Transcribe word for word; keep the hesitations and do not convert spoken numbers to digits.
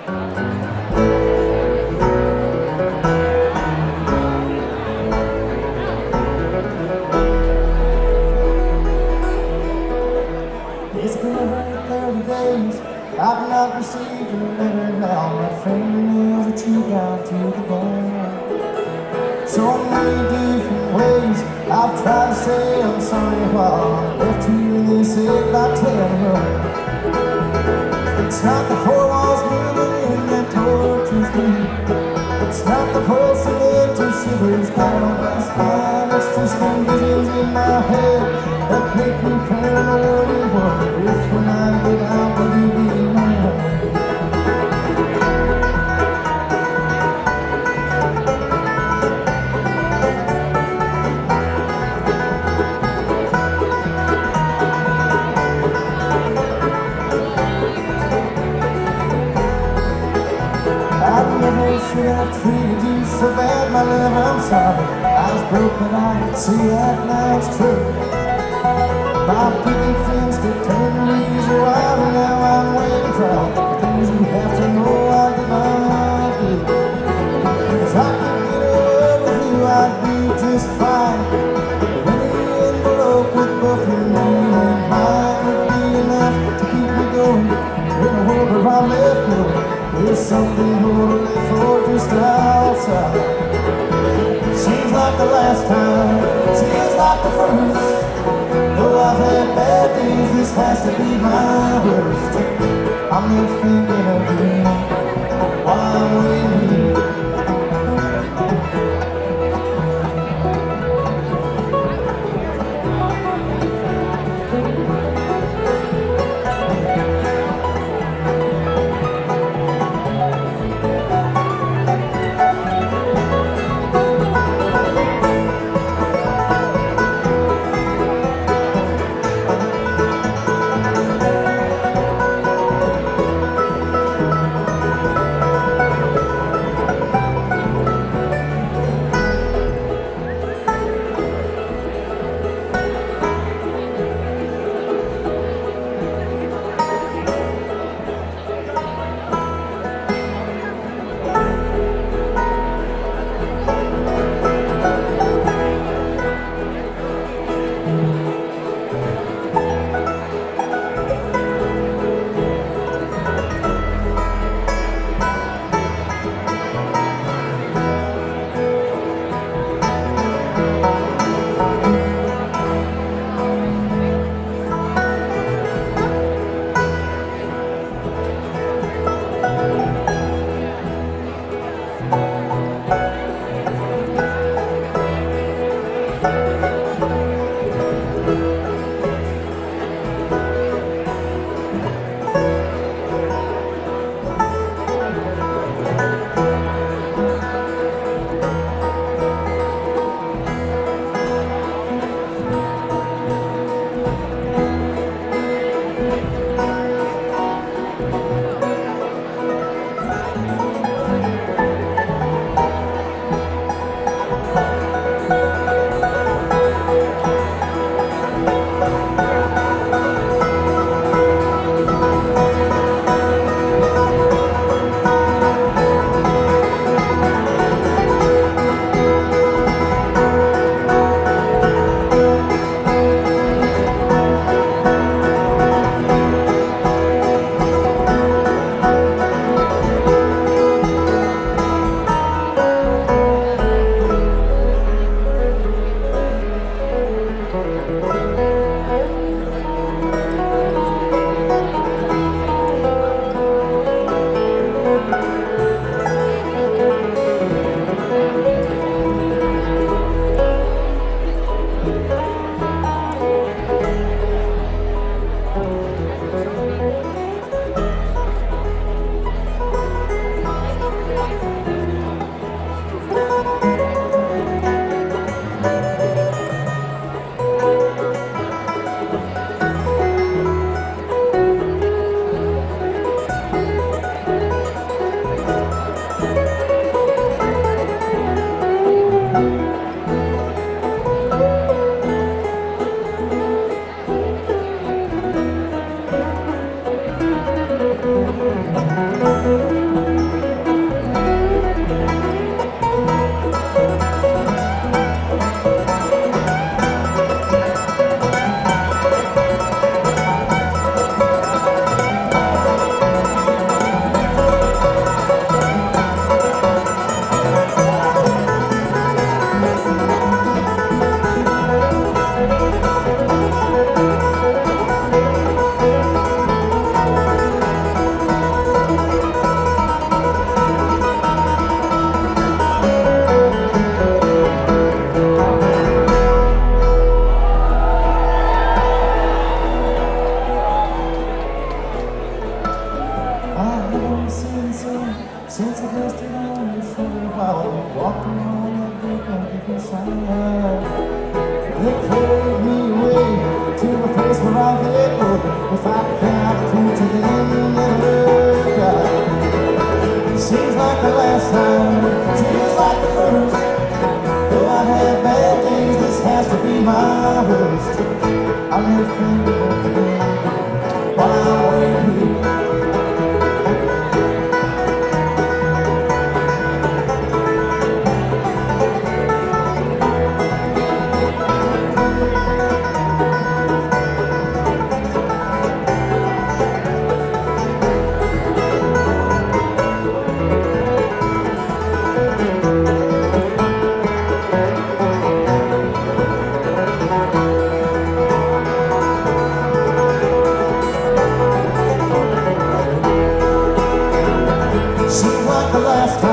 It's been about thirty days, I've not received a letter now. My fingernails are chewed down to the bone. So many different ways I've tried to say I'm sorry while I'm left here in this eight-by-ten room. It's not the four walls moving in that tortures me. It's not the pulse of winter shivers down my spine. It's just the visions in my head that make me paranoid and wonder if when I get out will you be mine. I never should have treated you so bad, my love, I'm sorry. I was broke, but I could see that now it's true. My pretty friends could turn the reason around, and now I'm waiting for all the things you have to know I did not do. If I could get away with you, I'd be just fine. Any envelope with both your name and mine would be enough to keep me going. In a world where I'm left going, there's something more to live for just outside. Seems like the last time, seems like the first. Though I've had bad days, this has to be my worst. I'm not thinking of you while I'm waiting here. Since I rested on your shoulder while I'm walking on that brick on the side, they carried me away to a place where I'll get over. If I cannot prove to them never die. It seems like the last time, it feels like the first. Though I've had bad days, this has to be my worst. I live thinking of the day while I'm waiting here. Seems like the last time